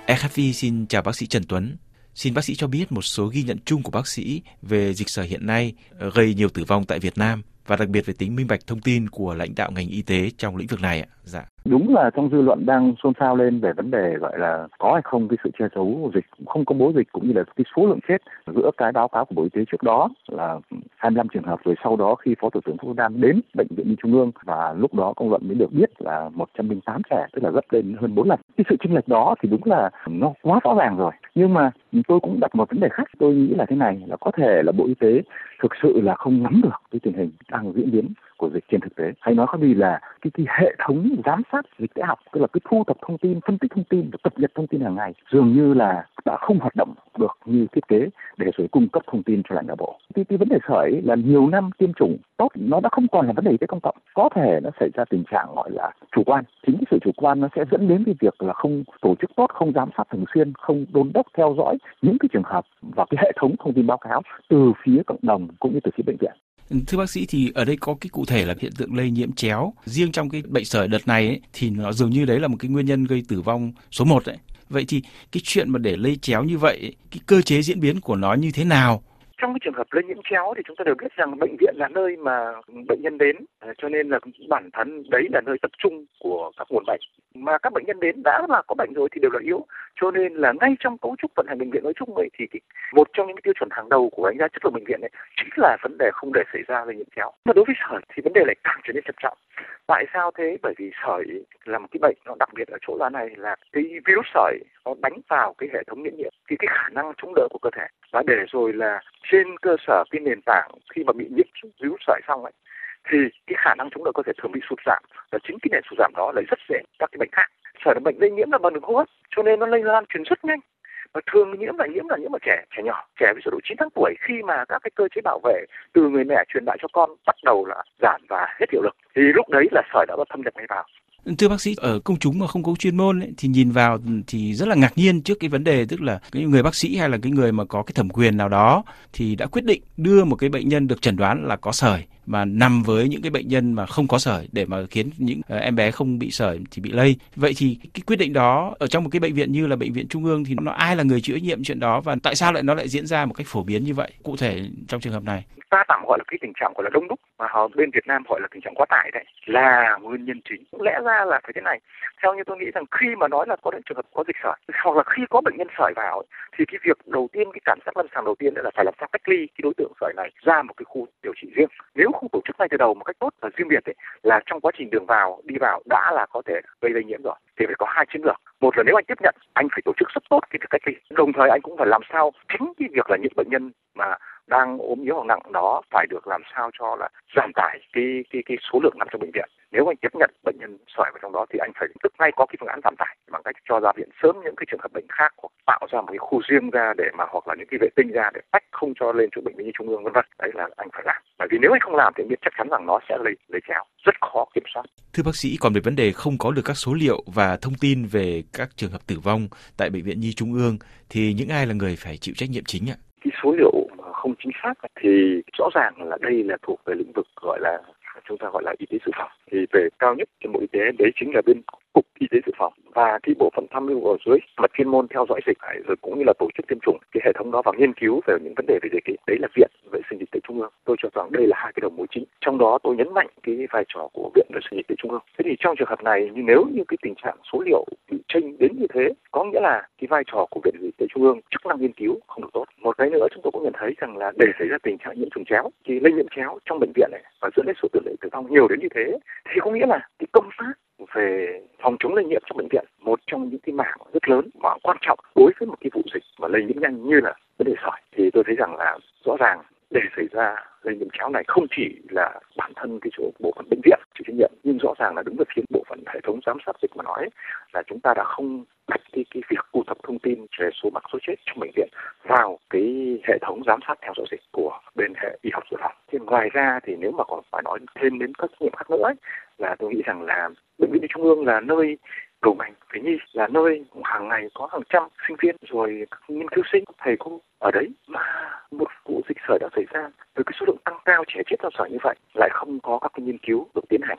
RFI xin chào bác sĩ Trần Tuấn. Xin bác sĩ cho biết một số ghi nhận chung của bác sĩ về dịch sởi hiện nay gây nhiều tử vong tại Việt Nam và đặc biệt về tính minh bạch thông tin của lãnh đạo ngành y tế trong lĩnh vực này ạ. Dạ. Đúng là trong dư luận đang xôn xao lên về vấn đề gọi là có hay không cái sự che giấu dịch, không công bố dịch cũng như là cái số lượng chết giữa cái báo cáo của Bộ Y tế trước đó là 25 trường hợp, rồi sau đó khi Phó Thủ tướng Vũ Đức Đam đến Bệnh viện Nhi Trung ương và lúc đó công luận mới được biết là 108 trẻ, tức là gấp lên hơn 4 lần. Cái sự chênh lệch đó thì đúng là nó quá rõ ràng rồi. Nhưng mà tôi cũng đặt một vấn đề khác, tôi nghĩ là thế này, là có thể là Bộ Y tế thực sự là không nắm được cái tình hình đang diễn biến của dịch trên thực tế, hay nói khác đi là cái hệ thống giám sát dịch tễ học, tức là cái thu thập thông tin, phân tích thông tin và cập nhật thông tin hàng ngày dường như là đã không hoạt động được như thiết kế để rồi cung cấp thông tin cho lãnh đạo bộ. Cái vấn đề sởi là nhiều năm tiêm chủng tốt, nó đã không còn là vấn đề y tế công cộng, có thể nó xảy ra tình trạng gọi là chủ quan. Chính cái sự chủ quan nó sẽ dẫn đến cái việc là không tổ chức tốt, không giám sát thường xuyên, không đôn đốc theo dõi những cái trường hợp và cái hệ thống thông tin báo cáo từ phía cộng đồng cũng như từ phía bệnh viện. Thưa bác sĩ, thì ở đây có cái cụ thể là hiện tượng lây nhiễm chéo. Riêng trong cái bệnh sởi đợt này ấy, thì nó dường như đấy là một cái nguyên nhân gây tử vong số 1 đấy. Vậy thì cái chuyện mà để lây chéo như vậy, cái cơ chế diễn biến của nó như thế nào? Trong cái trường hợp lây nhiễm chéo thì chúng ta đều biết rằng bệnh viện là nơi mà bệnh nhân đến, cho nên là bản thân đấy là nơi tập trung của các nguồn bệnh. Mà các bệnh nhân đến đã là có bệnh rồi thì đều là yếu, cho nên là ngay trong cấu trúc vận hành bệnh viện nói chung ấy, thì một trong những cái tiêu chuẩn hàng đầu của đánh giá chất lượng bệnh viện ấy chính là vấn đề không để xảy ra lây nhiễm chéo. Mà đối với sởi thì vấn đề lại càng trở nên trầm trọng. Tại sao thế? Bởi vì sởi là một cái bệnh nó đặc biệt ở chỗ là này là cái virus sởi nó đánh vào cái hệ thống miễn nhiễm, cái khả năng chống đỡ của cơ thể, và để rồi là trên cơ sở cái nền tảng khi mà bị nhiễm virus sởi xong ấy thì cái khả năng chống đỡ cơ thể thường bị sụt giảm, và chính cái nền sụt giảm đó lại rất dễ các cái bệnh khác. Sởi là bệnh lây nhiễm là bằng đường hô hấp, cho nên nó lây lan truyền rất nhanh. Và thường nhiễm là nhiễm ở trẻ nhỏ, trẻ ví dụ độ 9 tháng tuổi, khi mà các cái cơ chế bảo vệ từ người mẹ truyền lại cho con bắt đầu là giảm và hết hiệu lực, thì lúc đấy là sởi đã thâm nhập ngay vào. Thưa bác sĩ, ở công chúng mà không có chuyên môn ấy, thì nhìn vào thì rất là ngạc nhiên trước cái vấn đề, tức là cái người bác sĩ hay là cái người mà có cái thẩm quyền nào đó thì đã quyết định đưa một cái bệnh nhân được chẩn đoán là có sởi mà nằm với những cái bệnh nhân mà không có sởi để mà khiến những em bé không bị sởi thì bị lây. Vậy thì cái quyết định đó ở trong một cái bệnh viện như là Bệnh viện Trung ương thì nó ai là người chịu trách nhiệm chuyện đó, và tại sao nó lại diễn ra một cách phổ biến như vậy? Cụ thể trong trường hợp này, ta tạm gọi là cái tình trạng gọi là đông đúc, mà bên Việt Nam gọi là tình trạng quá tải, đấy là nguyên nhân chính. Cũng lẽ ra là phải thế này, theo như tôi nghĩ rằng khi mà nói là có những trường hợp có dịch sởi hoặc là khi có bệnh nhân sởi vào thì cái việc đầu tiên, cái cảm giác lâm sàng đầu tiên là phải làm sao cách ly cái đối tượng sởi này ra một cái khu điều trị riêng. Nếu không tổ chức ngay từ đầu một cách tốt và riêng biệt ấy, là trong quá trình đường đi vào đã là có thể gây lây nhiễm rồi, thì phải có hai chiến lược. Một là nếu anh tiếp nhận, anh phải tổ chức rất tốt cái việc cách ly, đồng thời anh cũng phải làm sao tránh cái việc là những bệnh nhân mà đang ốm yếu hoặc nặng đó phải được làm sao cho là giảm tải cái số lượng nằm trong bệnh viện. Nếu anh tiếp nhận bệnh nhân sởi vào trong đó thì anh phải tức ngay có cái phương án giảm tải bằng cách cho ra viện sớm những cái trường hợp bệnh khác, hoặc tạo ra một cái khu riêng ra để mà, hoặc là những cái vệ tinh ra để tách không cho lên chỗ bệnh viện Nhi Trung ương, vân vân. Đấy là anh phải làm. Bởi vì nếu anh không làm thì anh biết chắc chắn rằng nó sẽ lây chéo, rất khó kiểm soát. Thưa bác sĩ, còn về vấn đề không có được các số liệu và thông tin về các trường hợp tử vong tại Bệnh viện Nhi Trung ương thì những ai là người phải chịu trách nhiệm chính ạ? Cái số liệu không chính xác thì rõ ràng là đây là thuộc về lĩnh vực gọi là chúng ta gọi là y tế dự phòng. Thì về cao nhất trên Bộ Y tế đấy chính là bên Cục Y tế dự phòng, và cái bộ phận tham mưu ở dưới mặt chuyên môn theo dõi dịch rồi cũng như là tổ chức tiêm chủng cái hệ thống đó và nghiên cứu về những vấn đề về dịch, đấy là Viện Vệ sinh Dịch tễ Trung ương. Tôi cho rằng đây là hai cái đầu mối chính, trong đó tôi nhấn mạnh cái vai trò của Viện Vệ sinh Dịch tễ Trung ương. Thế thì trong trường hợp này, nếu như cái tình trạng số liệu bị chênh đến như thế, có nghĩa là cái vai trò của Viện Vệ sinh Dịch tễ Trung ương chức năng nghiên cứu không được tốt. Một cái nữa chúng tôi cũng nhận thấy rằng là để xảy ra tình trạng nhiễm trùng chéo, thì lây nhiễm chéo trong bệnh viện này và dẫn đến số tỷ lệ tử vong nhiều đến như thế, thì có nghĩa là cái công tác về phòng chống lây nhiễm trong bệnh viện, một trong những cái mảng rất lớn và quan trọng đối với một cái vụ dịch mà lây nhiễm nhanh như là vấn đề sởi, thì tôi thấy rằng là rõ ràng để xảy ra lây nhiễm chéo này không chỉ là bản thân cái chỗ bộ phận bệnh viện chịu trách nhiệm, nhưng rõ ràng là đứng về phía bộ phận hệ thống giám sát dịch mà nói là chúng ta đã không đặt cái việc thu thập thông tin về số mắc số chết trong bệnh viện vào cái hệ thống giám sát theo dõi dịch của bên hệ y học dự phòng. Thì ngoài ra thì nếu mà còn phải nói thêm đến các trách nhiệm khác nữa ấy, là tôi nghĩ rằng là Bệnh viện Trung ương là nơi đầu ngành về nhi, là nơi hàng ngày có hàng trăm sinh viên rồi các nghiên cứu sinh, thầy cô ở đấy, mà một vụ dịch sởi đã xảy ra với cái số lượng tăng cao trẻ chết do sởi như vậy lại không có các cái nghiên cứu được tiến hành.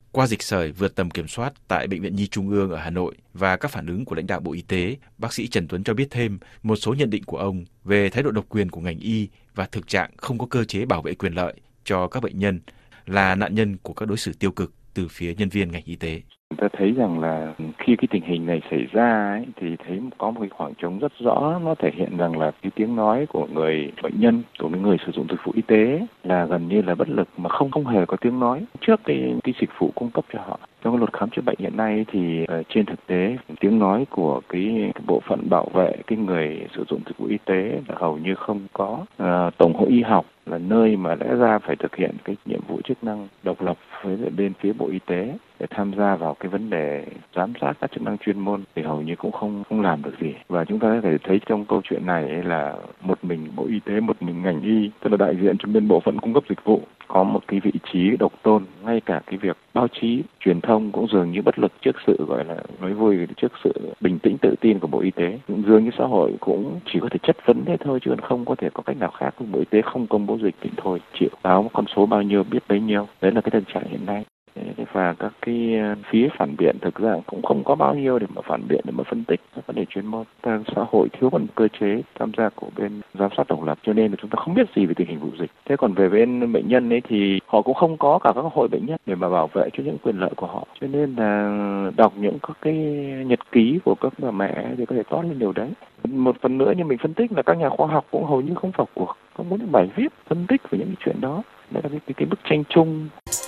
Qua dịch sởi vượt tầm kiểm soát tại Bệnh viện Nhi Trung ương ở Hà Nội và các phản ứng của lãnh đạo Bộ Y tế, bác sĩ Trần Tuấn cho biết thêm một số nhận định của ông về thái độ độc quyền của ngành y và thực trạng không có cơ chế bảo vệ quyền lợi cho các bệnh nhân là nạn nhân của các đối xử tiêu cực từ phía nhân viên ngành y tế. Chúng ta thấy rằng là khi cái tình hình này xảy ra ấy, thì thấy có một cái khoảng trống rất rõ, nó thể hiện rằng là cái tiếng nói của người bệnh nhân, của người sử dụng dịch vụ y tế là gần như là bất lực, mà không hề có tiếng nói trước cái dịch vụ cung cấp cho họ. Trong cái luật khám chữa bệnh hiện nay thì trên thực tế tiếng nói của cái bộ phận bảo vệ cái người sử dụng dịch vụ y tế là hầu như không có. Tổng hội y học là nơi mà lẽ ra phải thực hiện cái nhiệm vụ chức năng độc lập với bên phía Bộ Y tế để tham gia vào cái vấn đề giám sát các chức năng chuyên môn thì hầu như cũng không làm được gì. Và chúng ta có thể thấy trong câu chuyện này là một mình Bộ Y tế, một mình ngành y, tức là đại diện cho bên bộ phận cung cấp dịch vụ, có một cái vị trí độc tôn. Ngay cả cái việc báo chí, truyền thông cũng dường như bất lực trước sự gọi là nói vui, trước sự bình tĩnh tự tin của Bộ Y tế. Cũng dường như xã hội cũng chỉ có thể chất vấn thế thôi, chứ không có thể có cách nào khác. Bộ Y tế không công bố dịch thì thôi, chịu, báo con số bao nhiêu biết bấy nhiêu. Đấy là cái thực trạng hiện nay. Và các cái phía phản biện thực ra cũng không có bao nhiêu để mà phản biện, để mà phân tích các vấn đề chuyên môn. Xã hội thiếu một cơ chế tham gia của bên giám sát độc lập, cho nên là chúng ta không biết gì về tình hình vụ dịch. Thế còn về bên bệnh nhân ấy thì họ cũng không có cả các hội bệnh nhân để mà bảo vệ cho những quyền lợi của họ. Cho nên là đọc những các cái nhật ký của các bà mẹ thì có thể toát lên điều đấy. Một phần nữa như mình phân tích là các nhà khoa học cũng hầu như không vào cuộc, không có những bài viết phân tích về những cái chuyện đó. Đấy là cái bức tranh chung.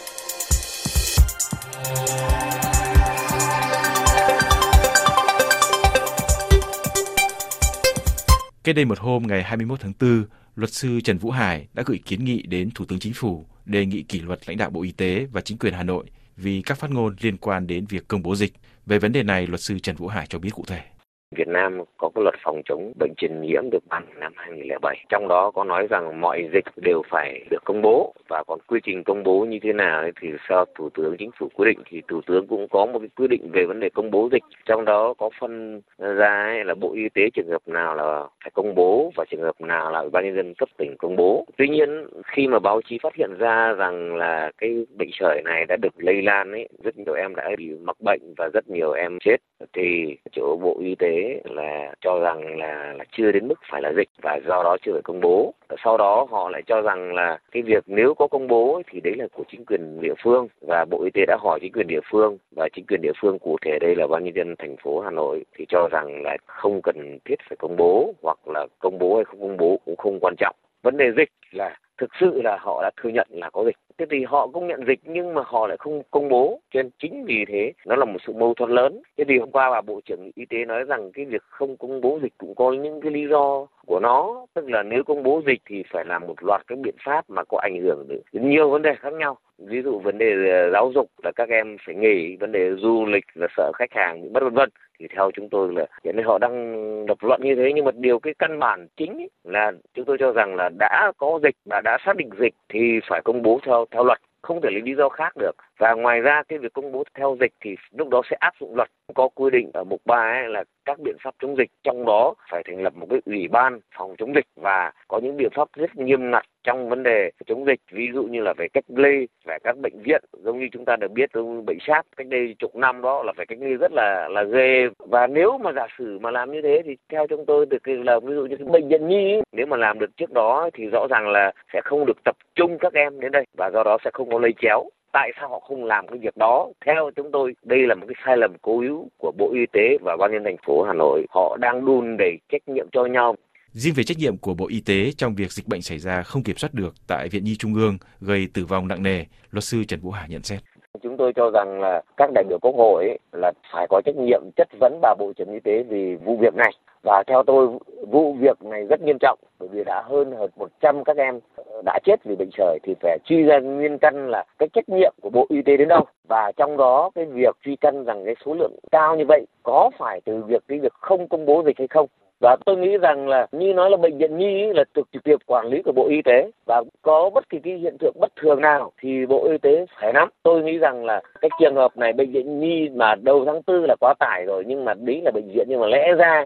Cách đây một hôm ngày 21 tháng 4, luật sư Trần Vũ Hải đã gửi kiến nghị đến Thủ tướng Chính phủ đề nghị kỷ luật lãnh đạo Bộ Y tế và chính quyền Hà Nội vì các phát ngôn liên quan đến việc công bố dịch. Về vấn đề này, luật sư Trần Vũ Hải cho biết cụ thể. Việt Nam có cái luật phòng chống bệnh truyền nhiễm được ban năm 2007. Trong đó có nói rằng mọi dịch đều phải được công bố, và còn quy trình công bố như thế nào thì do Thủ tướng Chính phủ quyết định. Thì Thủ tướng cũng có một cái quy định về vấn đề công bố dịch. Trong đó có phân ra là Bộ Y tế trường hợp nào là phải công bố và trường hợp nào là Ủy ban nhân dân cấp tỉnh công bố. Tuy nhiên khi mà báo chí phát hiện ra rằng là cái bệnh sởi này đã được lây lan ấy, rất nhiều em đã bị mắc bệnh và rất nhiều em chết, thì chỗ Bộ Y tế là cho rằng là chưa đến mức phải là dịch và do đó chưa phải công bố. Sau đó họ lại cho rằng là cái việc nếu có công bố thì đấy là của chính quyền địa phương, và Bộ Y tế đã hỏi chính quyền địa phương, và chính quyền địa phương cụ thể đây là Ban nhân dân thành phố Hà Nội thì cho rằng là không cần thiết phải công bố, hoặc là công bố hay không công bố cũng không quan trọng. Vấn đề dịch là thực sự là họ đã thừa nhận là có dịch. Thế thì họ công nhận dịch nhưng mà họ lại không công bố. Cho nên chính vì thế nó là một sự mâu thuẫn lớn. Thế thì hôm qua bà Bộ trưởng Y tế nói rằng cái việc không công bố dịch cũng có những cái lý do của nó. Tức là nếu công bố dịch thì phải làm một loạt các biện pháp mà có ảnh hưởng đến nhiều vấn đề khác nhau. Ví dụ vấn đề giáo dục là các em phải nghỉ, vấn đề du lịch là sợ khách hàng bị mất vân vân. Thì theo chúng tôi là hiện nay họ đang lập luận như thế, nhưng mà điều cái căn bản chính là chúng tôi cho rằng là đã có dịch và đã xác định dịch thì phải công bố theo luật, không thể lấy lý do khác được. Và ngoài ra cái việc công bố theo dịch thì lúc đó sẽ áp dụng luật. Có quy định ở mục 3 ấy là các biện pháp chống dịch, trong đó phải thành lập một cái ủy ban phòng chống dịch và có những biện pháp rất nghiêm ngặt trong vấn đề chống dịch. Ví dụ như là phải cách ly, phải các bệnh viện giống như chúng ta được biết bệnh SARS cách đây chục năm đó là phải cách ly rất là ghê. Và nếu mà giả sử mà làm như thế thì theo chúng tôi được là ví dụ như cái bệnh viện nhi ấy, nếu mà làm được trước đó thì rõ ràng là sẽ không được tập trung các em đến đây và do đó sẽ không có lây chéo. Tại sao họ không làm cái việc đó? Theo chúng tôi, đây là một cái sai lầm cố hữu của Bộ Y tế và Ban nhân dân thành phố Hà Nội. Họ đang đùn đẩy trách nhiệm cho nhau. Riêng về trách nhiệm của Bộ Y tế trong việc dịch bệnh xảy ra không kiểm soát được tại Viện Nhi Trung ương gây tử vong nặng nề, luật sư Trần Vũ Hải nhận xét. Chúng tôi cho rằng là các đại biểu Quốc hội ấy là phải có trách nhiệm chất vấn bà Bộ trưởng Y tế vì vụ việc này. Và theo tôi, vụ việc này rất nghiêm trọng bởi vì đã hơn 100 các em đã chết vì bệnh sởi thì phải truy ra nguyên căn là cái trách nhiệm của Bộ Y tế đến đâu. Và trong đó cái việc truy căn rằng cái số lượng cao như vậy có phải từ cái việc không công bố dịch hay không. Và tôi nghĩ rằng là như nói là bệnh viện nhi là trực tiếp quản lý của Bộ Y tế và có bất kỳ cái hiện tượng bất thường nào thì Bộ Y tế phải nắm. Tôi nghĩ rằng là cái trường hợp này bệnh viện nhi mà đầu tháng 4 là quá tải rồi, nhưng mà đấy là bệnh viện, nhưng mà lẽ ra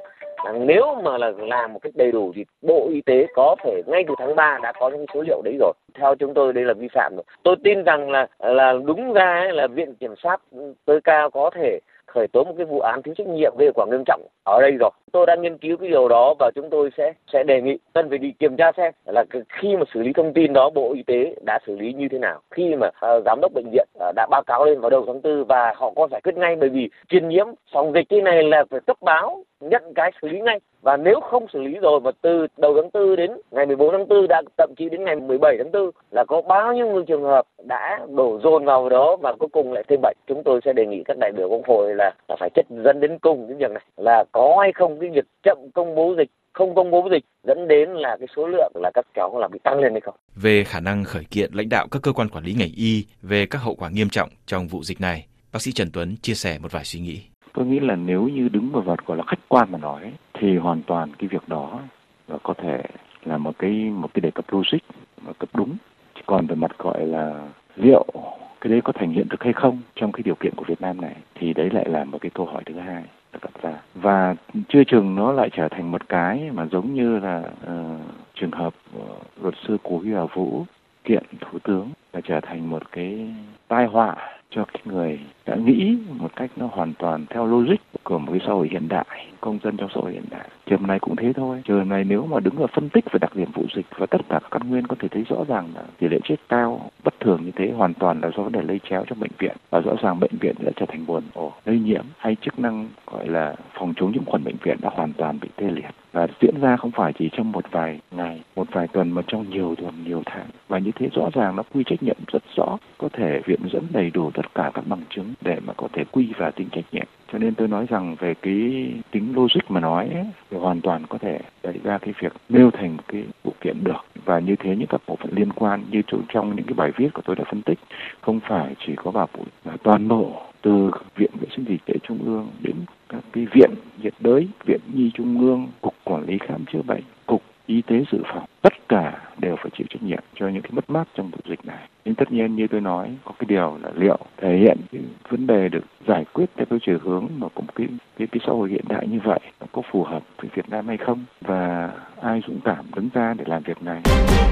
Nếu mà là làm một cách đầy đủ thì Bộ Y tế có thể ngay từ tháng 3 đã có những số liệu đấy rồi. Theo chúng tôi đây là vi phạm rồi. Tôi tin rằng là đúng ra ấy, là Viện Kiểm sát tối cao có thể khởi tố một cái vụ án thiếu trách nhiệm gây hậu quả nghiêm trọng ở đây rồi. Tôi đang nghiên cứu cái điều đó và chúng tôi sẽ đề nghị cần phải đi kiểm tra xem là khi mà xử lý thông tin đó Bộ Y tế đã xử lý như thế nào. Khi mà giám đốc bệnh viện đã báo cáo lên vào đầu tháng 4 và họ có giải quyết ngay, bởi vì truyền nhiễm phòng dịch cái này là phải cấp báo, nhận cái xử lý ngay. Và nếu không xử lý rồi mà từ đầu tháng 4 đến ngày 14 tháng 4 đã thậm chí đến ngày 17 tháng 4 là có bao nhiêu người trường hợp đã đổ dồn vào đó và cuối cùng lại thêm bệnh. Chúng tôi sẽ đề nghị các đại biểu Quốc hội là phải chất vấn đến cùng cái việc này là có hay không cái việc chậm công bố dịch, không công bố dịch dẫn đến là cái số lượng là các cháu là bị tăng lên hay không. Về khả năng khởi kiện lãnh đạo các cơ quan quản lý ngành y về các hậu quả nghiêm trọng trong vụ dịch này, bác sĩ Trần Tuấn chia sẻ một vài suy nghĩ. Tôi nghĩ là nếu như đứng vào mặt gọi là khách quan mà nói thì hoàn toàn cái việc đó là có thể là một cái đề cập logic và cấp đúng. Chỉ còn về mặt gọi là liệu cái đấy có thành hiện thực hay không trong cái điều kiện của Việt Nam này thì đấy lại là một cái câu hỏi thứ hai được đặt ra. Và chưa chừng nó lại trở thành một cái mà giống như là trường hợp luật sư của Huy Hà Vũ kiện Thủ tướng là trở thành một cái tai họa cho cái người đã nghĩ một cách nó hoàn toàn theo logic của một cái xã hội hiện đại, công dân trong xã hội hiện đại. Trường này cũng thế thôi. Trường này nếu mà đứng vào phân tích về đặc điểm vụ dịch và tất cả các căn nguyên có thể thấy rõ ràng là tỷ lệ chết cao bất thường như thế hoàn toàn là do vấn đề lây chéo trong bệnh viện, và rõ ràng bệnh viện đã trở thành nguồn lây nhiễm hay chức năng gọi là phòng chống nhiễm khuẩn bệnh viện đã hoàn toàn bị tê liệt và diễn ra không phải chỉ trong một vài ngày, một vài tuần mà trong nhiều tuần, nhiều tháng. Và như thế rõ ràng nó quy trách nhiệm rất rõ, có thể viện dẫn đầy đủ tất cả các bằng chứng để mà có thể quy và tính trách nhiệm. Cho nên tôi nói rằng về cái tính logic mà nói ấy, thì hoàn toàn có thể đẩy ra cái việc nêu thành một cái vụ kiện được. Và như thế những các bộ phận liên quan như trong những cái bài viết của tôi đã phân tích, không phải chỉ có bà Bụi mà toàn bộ từ Viện Vệ sinh Dịch tễ Trung ương đến các cái viện nhiệt đới, Viện Nhi Trung ương, Cục Quản lý Khám chữa bệnh, Cục Y tế Dự phòng, tất cả đều phải chịu trách nhiệm cho những cái mất mát trong vụ dịch này. Nhưng tất nhiên như tôi nói, có cái điều là liệu thể hiện cái vấn đề được giải quyết theo cái chiều hướng mà cũng cái xã hội hiện đại như vậy nó có phù hợp với Việt Nam hay không, và ai dũng cảm đứng ra để làm việc này.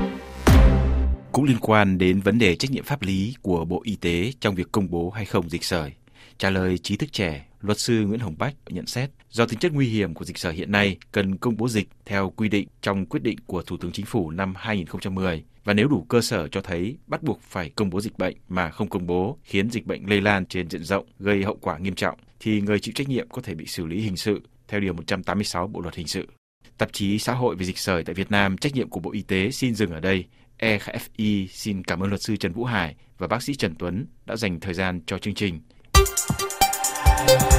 Cũng liên quan đến vấn đề trách nhiệm pháp lý của Bộ Y tế trong việc công bố hay không dịch sởi, trả lời trí thức trẻ, luật sư Nguyễn Hồng Bách nhận xét do tính chất nguy hiểm của dịch sởi hiện nay cần công bố dịch theo quy định trong quyết định của Thủ tướng Chính phủ năm 2010, và nếu đủ cơ sở cho thấy bắt buộc phải công bố dịch bệnh mà không công bố khiến dịch bệnh lây lan trên diện rộng gây hậu quả nghiêm trọng thì người chịu trách nhiệm có thể bị xử lý hình sự theo điều 186 Bộ luật hình sự. Tạp chí Xã hội về dịch sởi tại Việt Nam trách nhiệm của Bộ Y tế xin dừng ở đây. EFI xin cảm ơn luật sư Trần Vũ Hải và bác sĩ Trần Tuấn đã dành thời gian cho chương trình.